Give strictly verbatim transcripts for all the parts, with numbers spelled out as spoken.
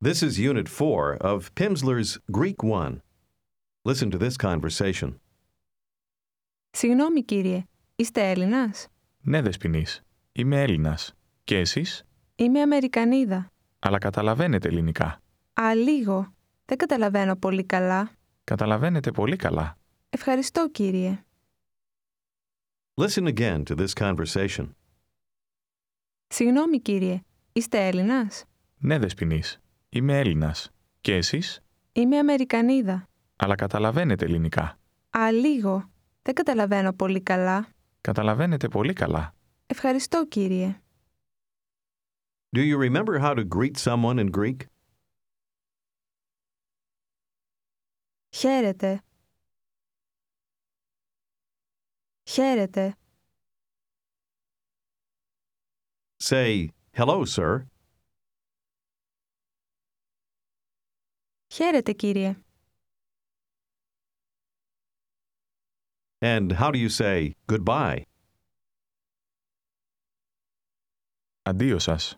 This is Unit four of Pimsleur's Greek one. Listen to this conversation. Συγγνώμη κύριε, είστε Έλληνας? Ναι, Δεσποινής. Είμαι Έλληνας. Και εσείς? Είμαι Αμερικανίδα. Αλλά καταλαβαίνετε ελληνικά. Α, λίγο. Δεν καταλαβαίνω πολύ καλά. Καταλαβαίνετε πολύ καλά. Ευχαριστώ κύριε. Listen again to this conversation. Συγγνώμη κύριε, είστε Έλληνας? Ναι, Δεσποινής. Είμαι Έλληνας. Και εσείς? Είμαι Αμερικανίδα. Αλλά καταλαβαίνετε ελληνικά. Α, λίγο. Δεν καταλαβαίνω πολύ καλά. Καταλαβαίνετε πολύ καλά. Ευχαριστώ κύριε. Do you remember how to greet someone in Greek? Χαίρετε. Χαίρετε. Say, hello, sir. Χαίρετε κύριε. And how do you say goodbye? Αντίο σας.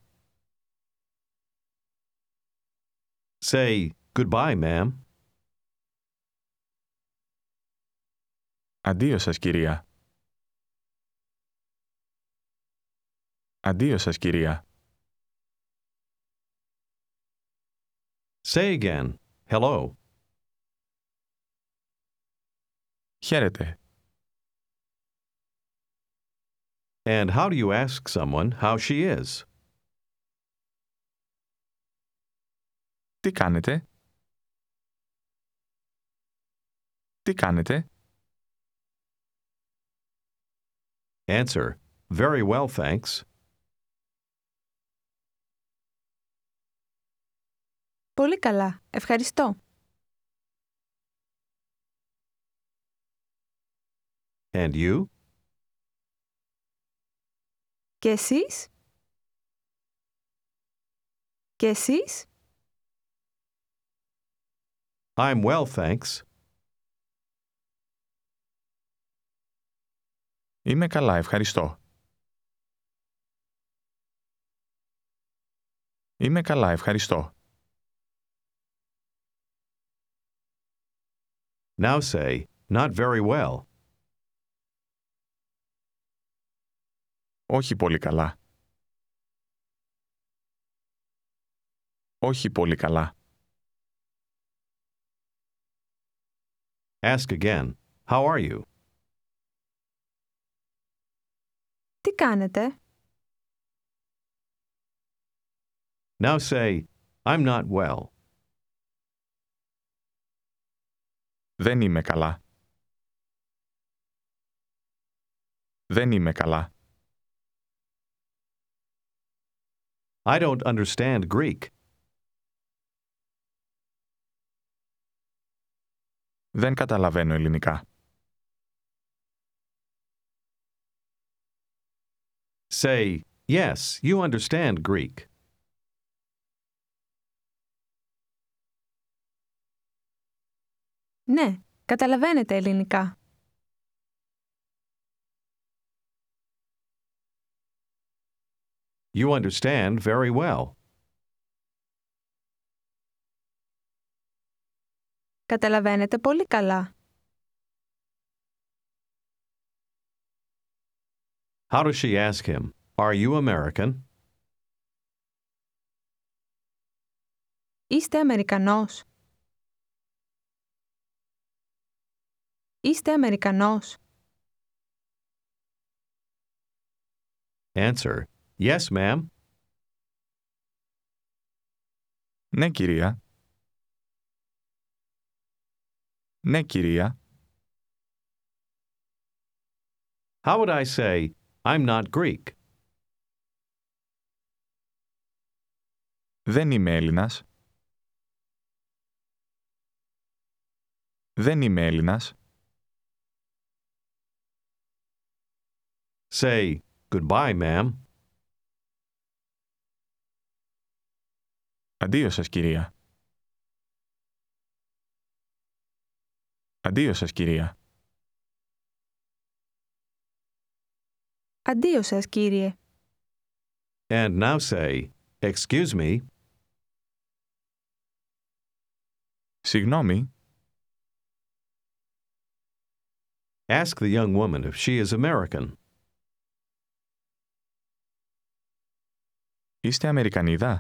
Say, goodbye, ma'am. Αντίο σας, κυρία. Αντίο σας, κυρία. Say again, hello. Χαίρετε. And how do you ask someone how she is? Τι κάνετε? Τι κάνετε? Answer, very well, thanks. Πολύ καλά. Ευχαριστώ. And you? Και εσείς? Και εσείς? I'm well, thanks. Είμαι καλά, ευχαριστώ. Είμαι καλά, ευχαριστώ. Now say, not very well. Όχι πολύ καλά. Όχι πολύ καλά. Ask again, how are you? Τι κάνετε? Now say, I'm not well. Δεν είμαι καλά. Δεν είμαι καλά. I don't understand Greek. Δεν καταλαβαίνω ελληνικά. Say, yes, you understand Greek. Ναι, καταλαβαίνετε ελληνικά. You understand very well. Καταλαβαίνετε πολύ καλά. How does she ask him, are you American? Είστε Αμερικανός? Είστε Αμερικανός? Answer, yes, ma'am. Ναι, κυρία. Ναι, κυρία. How would I say, I'm not Greek? Δεν είμαι Έλληνας. Δεν είμαι Έλληνας. Say, goodbye, ma'am. Αντίο σας, κυρία. Αντίο σας, κυρία. Αντίο σας, κύριε. And now say, excuse me. Συγγνώμη, Ask the young woman if she is American. είστε Αμερικανίδα?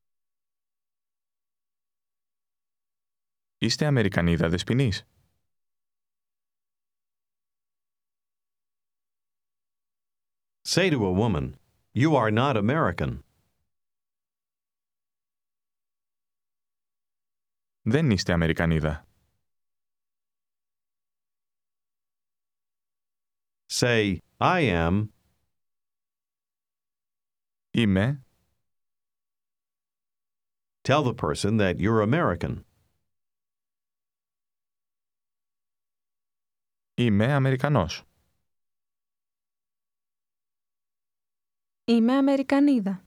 Είστε Αμερικανίδα δεσποινής? Say to a woman, "You are not American." Δεν είστε Αμερικανίδα. Say, "I am." Είμαι. Tell the person that you're American. Είμαι Αμερικανός. Είμαι Αμερικανίδα.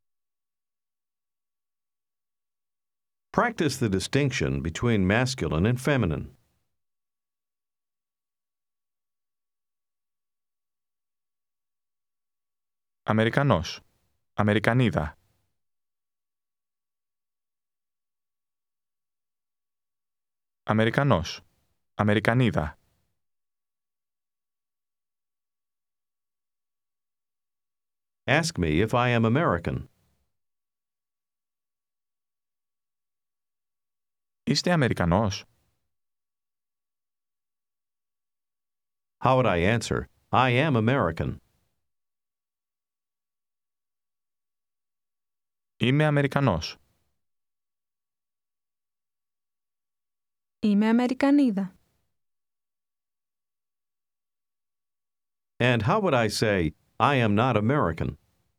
Practice the distinction between masculine and feminine. Αμερικανός. Αμερικανίδα. Αμερικανός. Αμερικανίδα. Ask me if I am American. Είστε Αμερικανός? How would I answer? I am American. Είμαι Αμερικανός. Είμαι Αμερικανίδα. And how would I say, I am not American?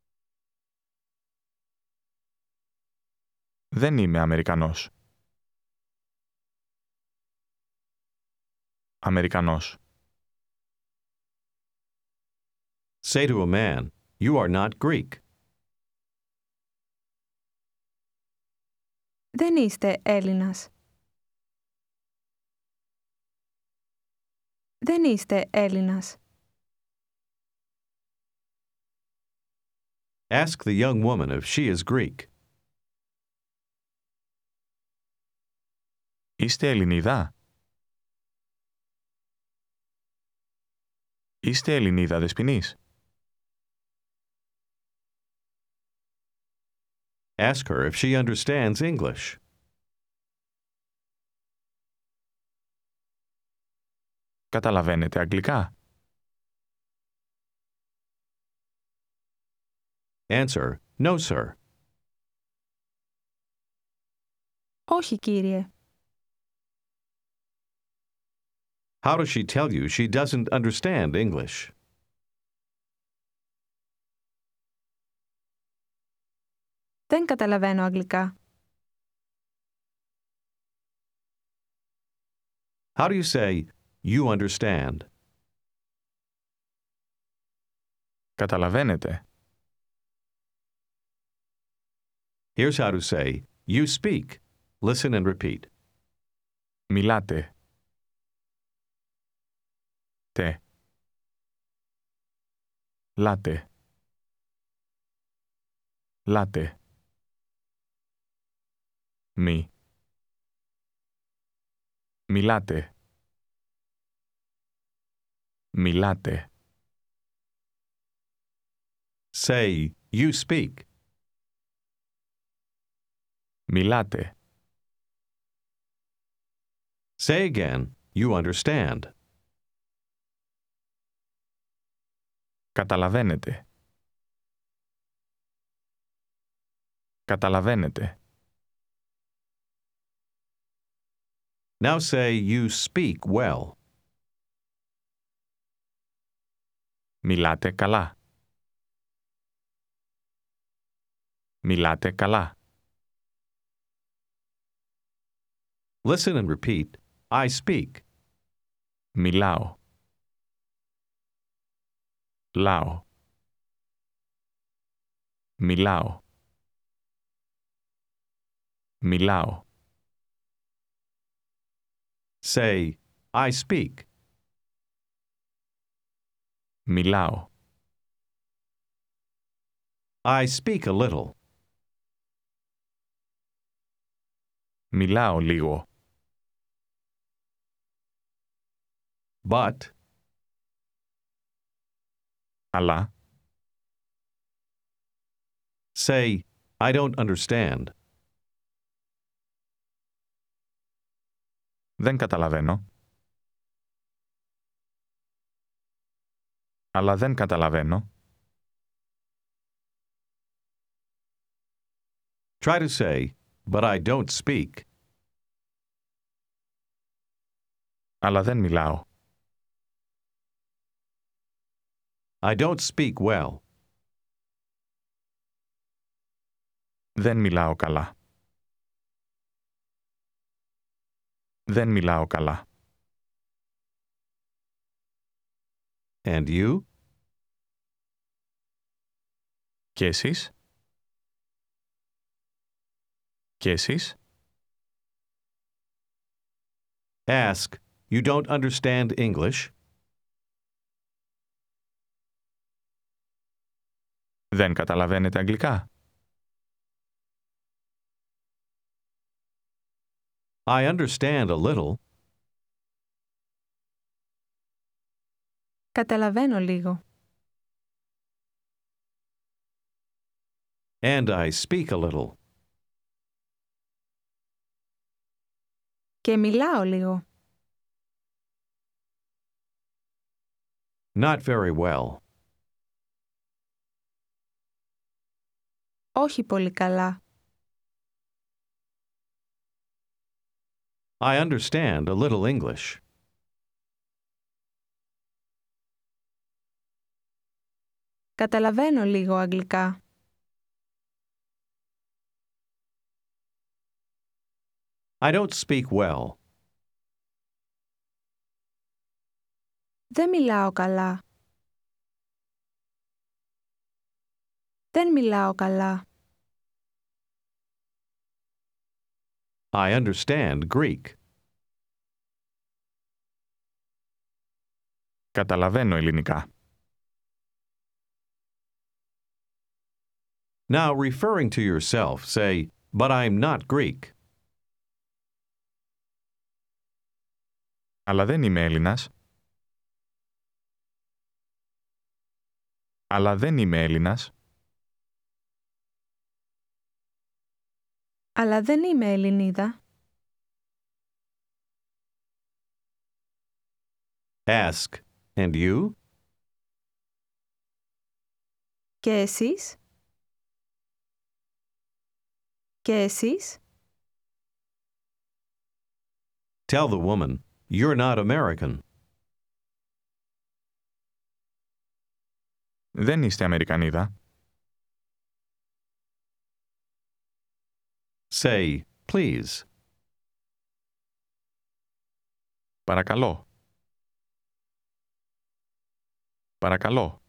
Δεν είμαι Αμερικανός. Αμερικανός. Say to a man, you are not Greek. Δεν είστε Έλληνας. Δεν είστε Έλληνας. Ask the young woman if she is Greek. Είστε Ελληνίδα? Είστε Ελληνίδα δεσποινής? Ask her if she understands English. Καταλαβαίνετε αγγλικά? Answer, no, sir. Όχι, κύριε. How does she tell you she doesn't understand English? Δεν καταλαβαίνω αγγλικά. How do you say, you understand? Καταλαβαίνετε. Here's how to say, you speak. Listen and repeat. Μιλάτε. Τε. Λάτε. Λάτε. Μη. Μιλάτε. Μιλάτε. Say, you speak. Μιλάτε. Say again, you understand. Καταλαβαίνετε. Καταλαβαίνετε. Now say, you speak well. Μιλάτε καλά. Μιλάτε καλά. Listen and repeat, I speak. Μιλάω. Λάω. Μιλάω. Μιλάω. Say, I speak. Μιλάω. I speak a little. Μιλάω λίγο. But, Αλλά, say, I don't understand. δεν καταλαβαίνω. Αλλά δεν καταλαβαίνω. Try to say, but I don't speak. Αλλά δεν μιλάω. I don't speak well. Δεν μιλάω καλά. Δεν μιλάω καλά. And you? Και εσείς? Και εσείς? Ask, you don't understand English? Δεν καταλαβαίνετε αγγλικά. I understand a little. Καταλαβαίνω λίγο. And I speak a little. Και μιλάω λίγο. Not very well. Όχι πολύ καλά. I understand a little English. Καταλαβαίνω λίγο αγγλικά. I don't speak well. Δεν μιλάω καλά. Δεν μιλάω καλά. I understand Greek. Καταλαβαίνω ελληνικά. Now, referring to yourself, say, but I'm not Greek. Αλλά δεν είμαι Έλληνας. Αλλά δεν είμαι Έλληνας. Αλλά δεν είμαι Ελληνίδα. Ask, and you? Και εσείς? Και εσείς? Tell the woman, you're not American. Δεν είστε Αμερικανίδα. Say, please. Παρακαλώ. Παρακαλώ.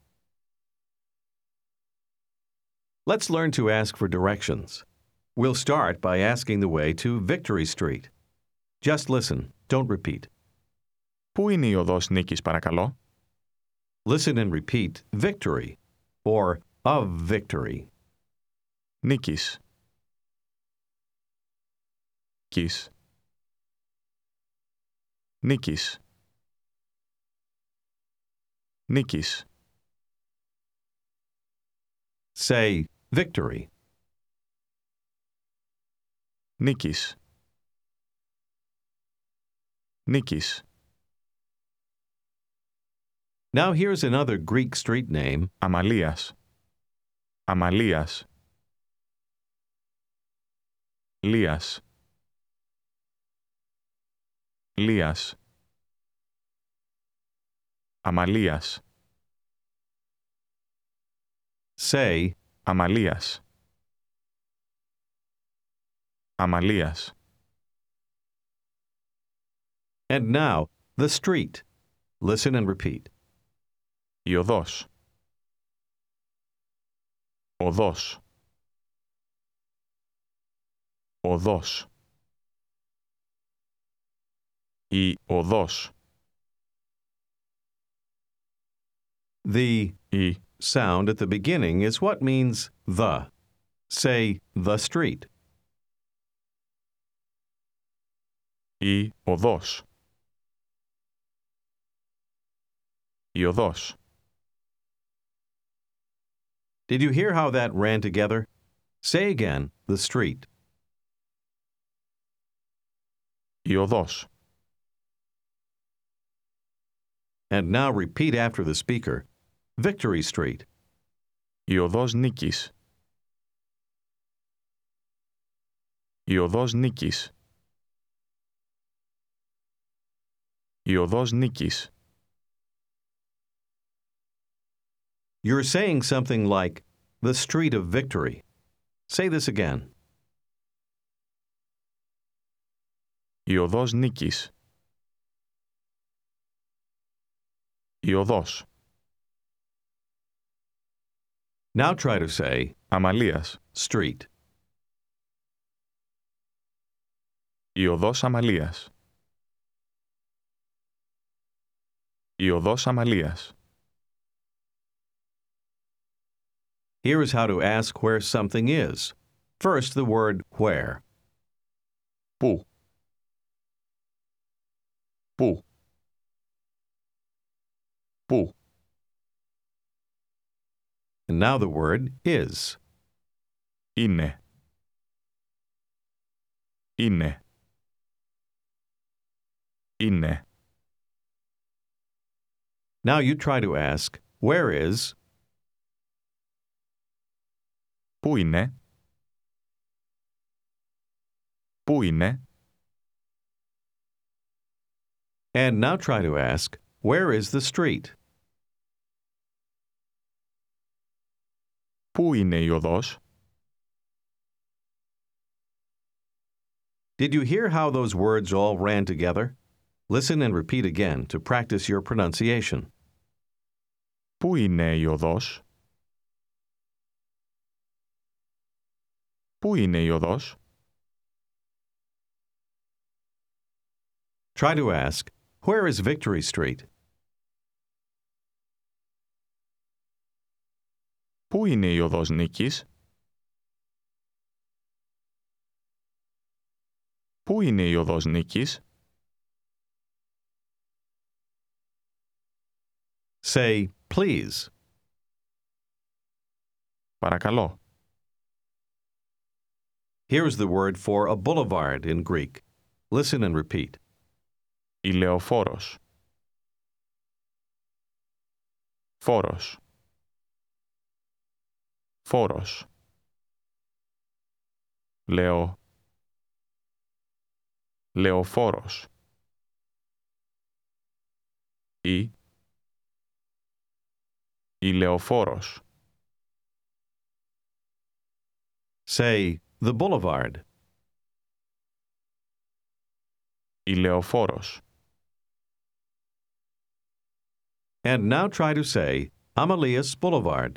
Let's learn to ask for directions. We'll start by asking the way to Victory Street. Just listen, don't repeat. Πού είναι η οδός Νίκης, παρακαλώ? Listen and repeat Victory or of Victory. Νίκης. Κις. Νίκης. Νίκης. Say Victory. Νίκης. Νίκης. Now here's another Greek street name. Αμαλίας. Αμαλίας. Λίας. Λίας. Αμαλίας. Say Αμαλίας. Αμαλίας. And now, the street. Listen and repeat. Η οδός. Οδός. Οδός. Η οδός. The Η sound at the beginning is what means the. Say the street. η οδός. Η οδός. Did you hear how that ran together? Say again, the street. Η οδός. And now repeat after the speaker. Victory Street. Η οδός Νίκης. Η οδός Νίκης. Η οδός Νίκης. You're saying something like, the street of victory. Say this again. Η οδός Νίκης. Η οδός. Now try to say, Αμαλίας. street. Η οδός Αμαλίας. Η οδός Αμαλίας. Here is how to ask where something is. First, the word where. Πού. Πού. Πού. And now the word is. Είναι. Είναι. Είναι. Now you try to ask, where is? Πού είναι. Πού είναι. And now try to ask, where is the street? Πού είναι η οδός. Did you hear how those words all ran together? Listen and repeat again to practice your pronunciation. Πού είναι η οδός. Πού είναι η οδός. Try to ask, where is Victory Street? Πού είναι η οδός Νίκης. Πού είναι η οδός Νίκης. Say, please. Παρακαλώ. Here is the word for a boulevard in Greek. Listen and repeat. Ηλεοφόρος. Φόρος. Φόρος. Λεω. Λεωφόρος. Ή. Ηλεοφόρος. Say, the boulevard. Ηλεοφόρος. And now try to say, Amalias Boulevard.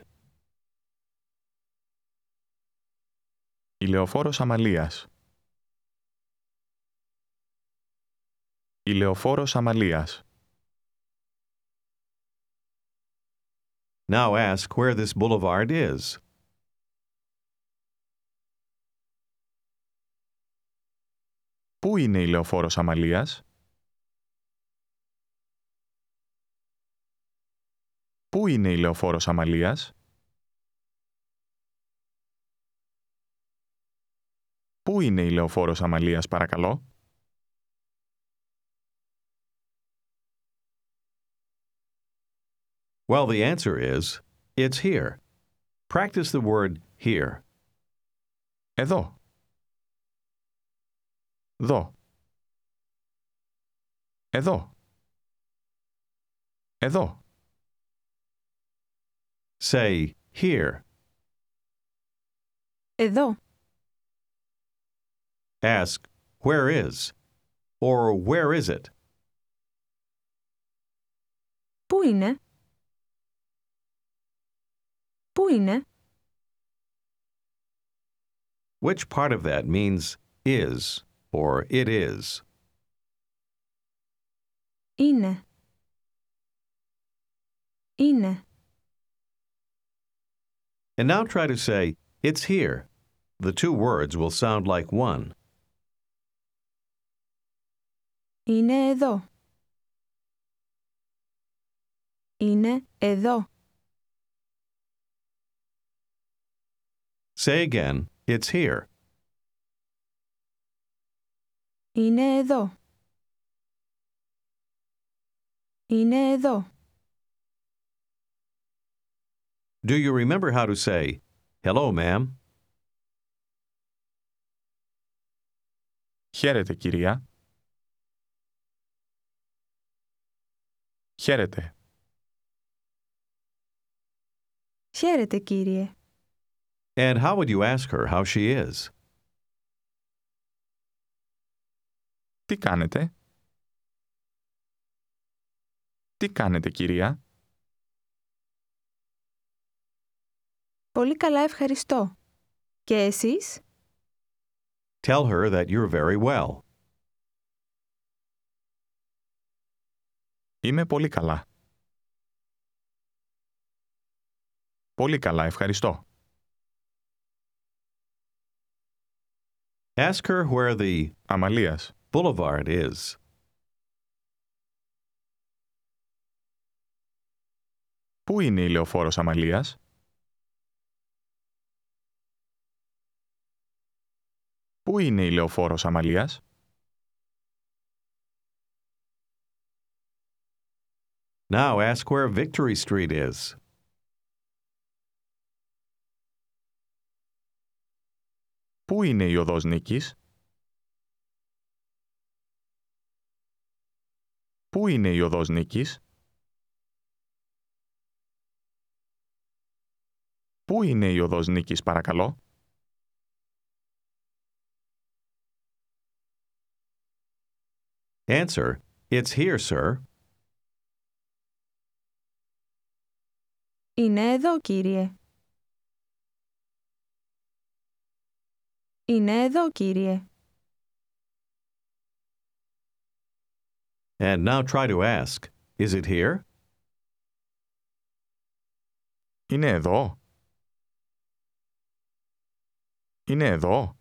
Ηλεοφόρος Αμαλίας. Ηλεοφόρος Αμαλίας. Now ask where this boulevard is. Πού είναι η Ηλεοφόρος Αμαλίας? Πού είναι η Ηλεοφόρος Αμαλίας? Πού είναι η Ηλεοφόρος Αμαλίας, παρακαλώ? Well, the answer is, it's here. Practice the word here. Εδώ. Δω. Εδώ. Εδώ. Say, here. Εδώ. Ask, where is? Or where is it? Πού είναι? Πού είναι? Which part of that means is or it is? Είναι. Είναι. And now try to say, it's here. The two words will sound like one. Είναι εδώ. Είναι εδώ. Say again, it's here. Είναι εδώ. Είναι εδώ. Do you remember how to say, hello, ma'am? Χαίρετε, κυρία. Χαίρετε. Χαίρετε, κύριε. And how would you ask her how she is? Τι κάνετε? Τι κάνετε, κυρία? Πολύ καλά, ευχαριστώ. Και εσείς? Tell her that you're very well. Είμαι πολύ καλά. Πολύ καλά, ευχαριστώ. Ask her where the Αμαλίας. boulevard is. Πού είναι η λεωφόρος Αμαλίας? Πού είναι η λεωφόρος Αμαλίας? Now ask where Victory Street is. Πού είναι η οδός Νίκης? Πού είναι η οδός Νίκης? Πού είναι η οδός Νίκης, παρακαλώ? Answer, it's here, sir. Είναι εδώ, κύριε. Είναι εδώ, κύριε. And now try to ask, is it here? Είναι εδώ. Είναι εδώ.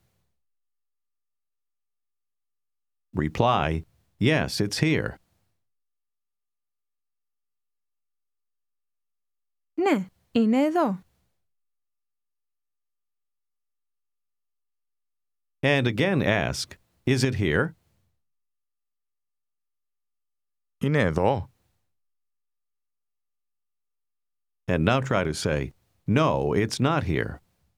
Reply, yes, it's here. Ναι, είναι εδώ. And again ask, is it here? Είναι εδώ. And now try to say, no, it's not here.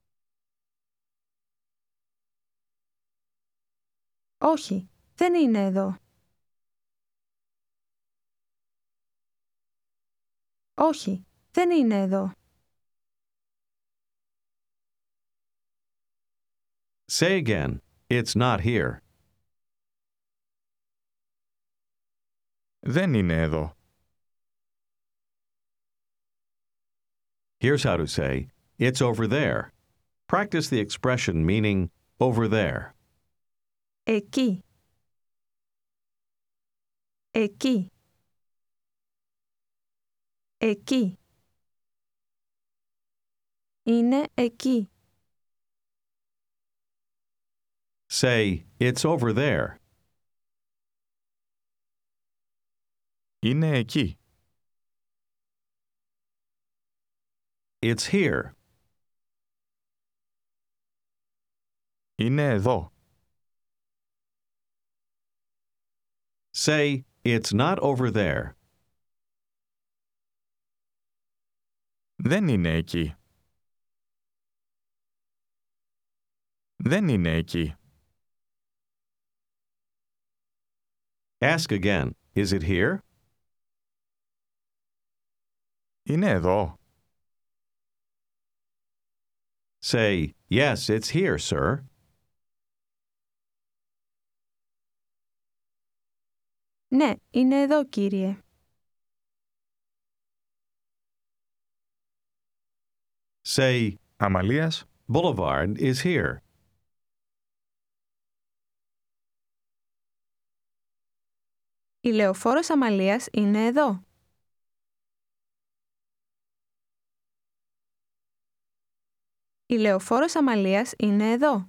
Όχι, δεν είναι εδώ. Όχι, δεν είναι εδώ. Say again, it's not here. Δεν είναι εδώ. Here's how to say, it's over there. Practice the expression meaning over there. Εκεί. Εκεί. Εκεί. Είναι εκεί. Say, it's over there. Είναι εκεί. It's here. Είναι εδώ. Say, it's not over there. Δεν είναι εκεί. Δεν είναι εκεί. Ask again, is it here? Είναι εδώ. Say, yes, it's here, sir. Ναι, είναι εδώ, κύριε. Say, Αμαλίας. Boulevard is here. Η λεωφόρος Αμαλίας είναι εδώ. Η λεωφόρος Αμαλίας είναι εδώ.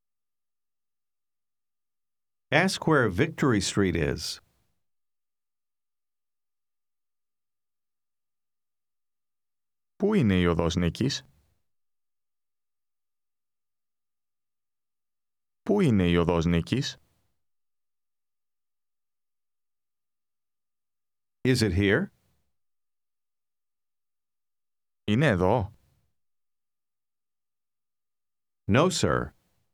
Ask where Victory Street is. Πού είναι η οδός Νίκης? Πού είναι η οδός Νίκης? Is it here? Είναι εδώ? No, sir.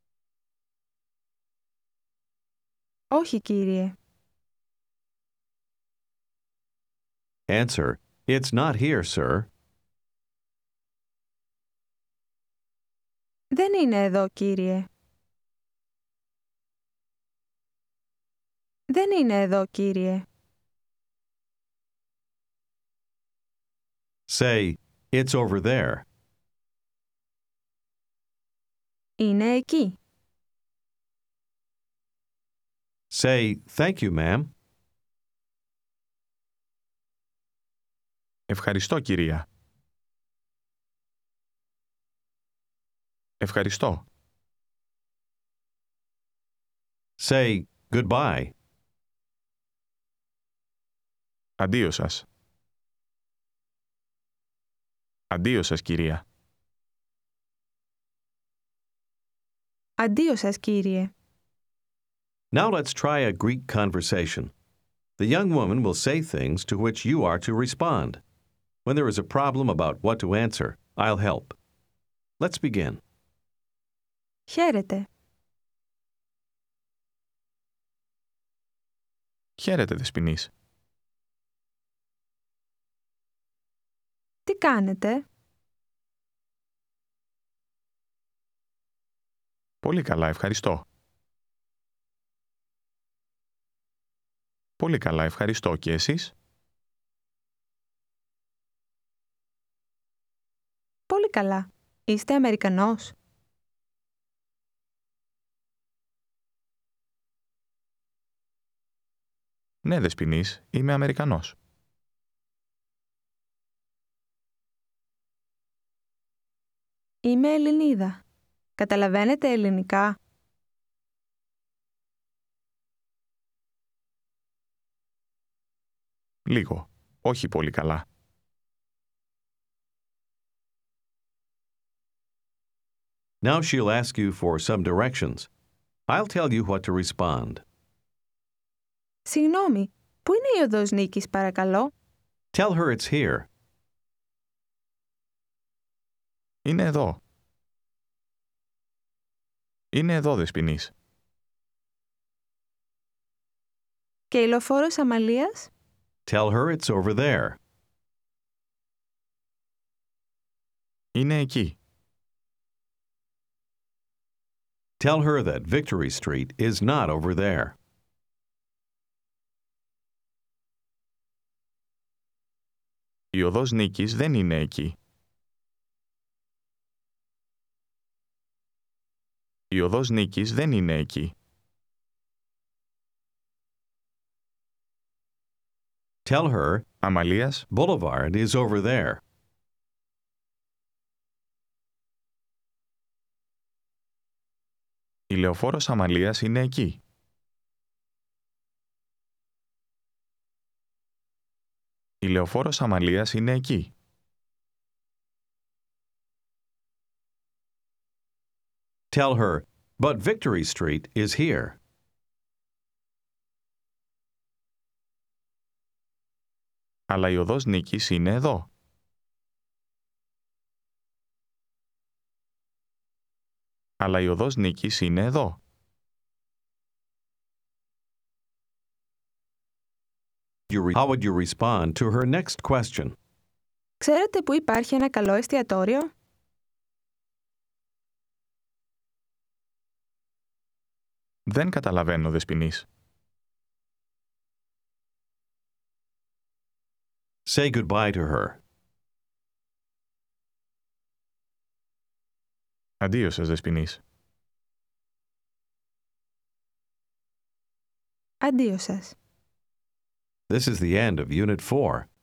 Όχι, κύριε. Answer: It's not here, sir. Δεν είναι εδώ, κύριε. Δεν είναι εδώ, κύριε. Say, it's over there. Είναι εκεί. Say, thank you, ma'am. Ευχαριστώ, κυρία. Ευχαριστώ. Say, goodbye. Αντίο σας. Αντίο σας, κυρία. Αντίο σας, κύριε. Now let's try a Greek conversation. The young woman will say things to which you are to respond. When there is a problem about what to answer, I'll help. Let's begin. Χαίρετε. Χαίρετε, Δεσποινής. Τι κάνετε? Πολύ καλά, ευχαριστώ. Πολύ καλά, ευχαριστώ. Και εσείς? Πολύ καλά. Είστε Αμερικανός? Ναι, Δεσποινής, είμαι Αμερικανός. Είμαι Ελληνίδα. Καταλαβαίνετε ελληνικά? Λίγο. Όχι πολύ καλά. Now she'll ask you for some directions. I'll tell you what to respond. Συγγνώμη, πού είναι η οδός Νίκης, παρακαλώ? Tell her it's here. Είναι εδώ. Είναι εδώ, Δεσποινής. Και η λεωφόρος Αμαλίας? Tell her it's over there. Είναι εκεί. Tell her that Victory Street is not over there. Η οδός Νίκης δεν είναι εκεί. Η οδός Νίκης δεν είναι εκεί. Tell her Αμαλίας, Boulevard is over there. η λεωφόρος Αμαλίας είναι εκεί. Η λεωφόρος Αμαλίας είναι εκεί. Tell her, but Victory Street is here. Αλλά η οδός Νίκης είναι εδώ. Αλλά η οδός Νίκης είναι εδώ. You re- How would you respond to her next question? Ξέρετε πού υπάρχει ένα καλό εστιατόριο? Δεν καταλαβαίνω, Δεσποινής. Say goodbye to her. Αντίο σας, Δεσποινής. Αντίο σας. This is the end of Unit four.